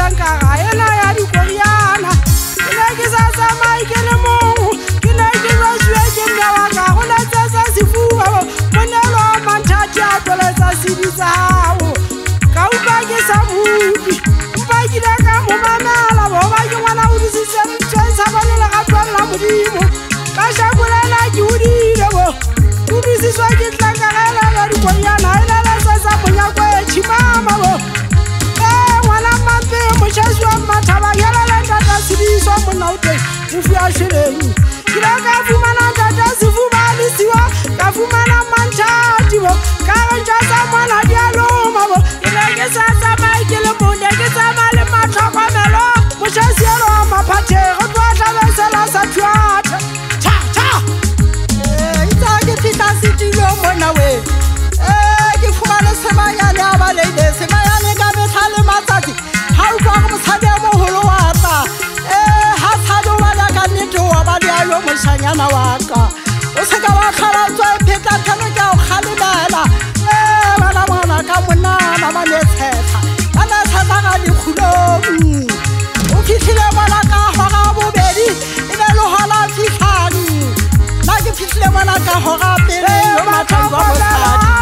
tlanka ga ena ya dikoriana ke ne ke sa tsamai ke le mong ke ne ke roswe ke mme wa ka go letsetsa sefuwa monelo wa manthati a tloletsa sedi tsa gago ka utlwa ke sa bupi mpa ke ile ka mo mamela boba ke ngwana o disitse ntshwentsha banele ga tlolla modimo ka shakolela ke odile bo o disitswa ke tlanka ga ela ya dikoriana ena letsetsa monyako e chimama bo ngwana mampe mošasi wa mathaba yela ntata sediso monna o teng o fia šheleng ke la ka fumana tata sefuba lesiwa ka fumana manthati bo ka rentša sa mwana dialoma bo ke ne ke sa tsamai ke le mone ke tsamaya le matlhokomelo mošasi elo wa maphathego tloa tlhabesela sa thuata tha itsa ke fihla setilo mona we ke fumane semanyane a baleile semanyane ka metlhale matsatsi ga utlwa go mosadi a mogolo wa tla ga tshadi o bana ka nnete wa ba dialo mošanyana wa ka o seka wa kgalatswa e phetlathano ke a o kgalemela bana ngwana ka monana ba ne tshetlha ba ne tshetlha ga dikgulong o fitlhile ngwana ka gora bobedi e be le gona fitlhang nna ke fitlhile ngwana ka gora pele yo matlhadi wa mosadi